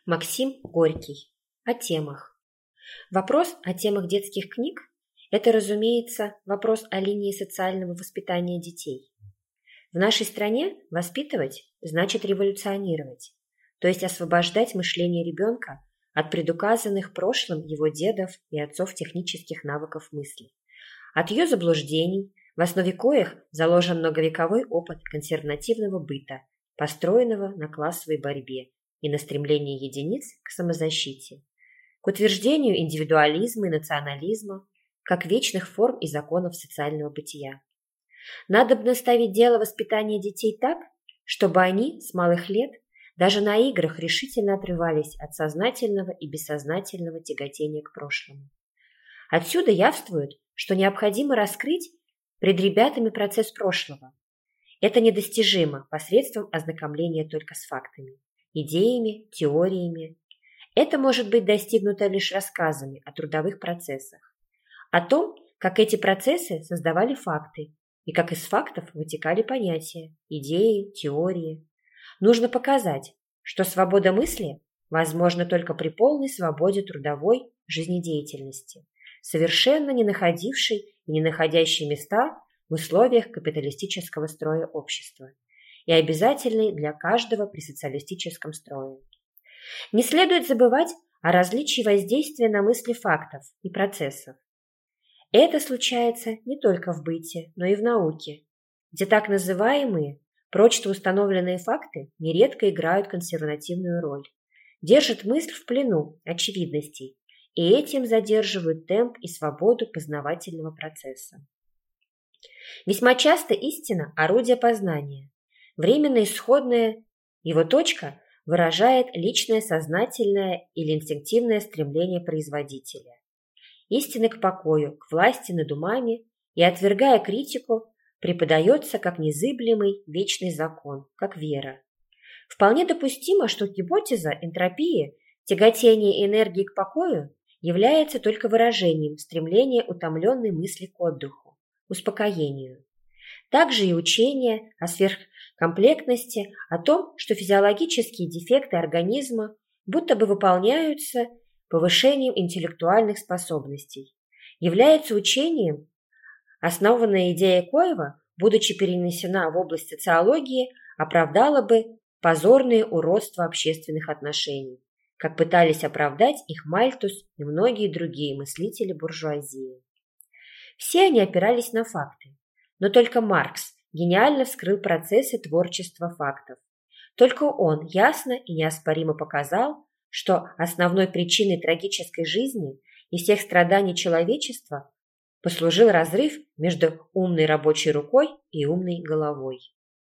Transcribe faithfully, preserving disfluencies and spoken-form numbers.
Максим Горький. О темах. Вопрос о темах детских книг– это, разумеется, вопрос о линии социального воспитания детей. В нашей стране воспитывать значит революционировать, то есть освобождать мышление ребенка от предуказанных прошлым его дедов и отцов технических навыков мысли, от ее заблуждений, в основе коих заложен многовековой опыт консервативного быта, построенного на классовой борьбе и на стремлении единиц к самозащите, к утверждению индивидуализма и национализма как вечных форм и законов социального бытия. Надобно ставить дело воспитания детей так, чтобы они с малых лет даже на играх решительно отрывались от сознательного и бессознательного тяготения к прошлому. Отсюда явствует, что необходимо раскрыть пред ребятами процесс прошлого. Это недостижимо посредством ознакомления только с фактами, идеями, теориями. Это может быть достигнуто лишь рассказами о трудовых процессах, о том, как эти процессы создавали факты и как из фактов вытекали понятия, идеи, теории. Нужно показать, что свобода мысли возможна только при полной свободе трудовой жизнедеятельности, совершенно не находившей и не находящей места в условиях капиталистического строя общества и обязательной для каждого при социалистическом строе. Не следует забывать о различии воздействия на мысли фактов и процессов. Это случается не только в быте, но и в науке, где так называемые прочно установленные факты нередко играют консервативную роль, держат мысль в плену очевидностей и этим задерживают темп и свободу познавательного процесса. Весьма часто истина – орудие познания. Временно исходная его точка выражает личное сознательное или инстинктивное стремление производителя. Истина к покою, к власти над умами и, отвергая критику, преподается как незыблемый вечный закон, как вера. Вполне допустимо, что гипотеза энтропии, тяготения энергии к покою, является только выражением стремления утомленной мысли к отдыху, успокоению. Также и учение о сверхкомплектности, о том, что физиологические дефекты организма будто бы выполняются повышением интеллектуальных способностей, является учением, основанная идея коего, будучи перенесена в область социологии, оправдала бы позорные уродства общественных отношений, как пытались оправдать их Мальтус и многие другие мыслители буржуазии. Все они опирались на факты, но только Маркс гениально вскрыл процессы творчества фактов. Только он ясно и неоспоримо показал, что основной причиной трагической жизни и всех страданий человечества послужил разрыв между умной рабочей рукой и умной головой.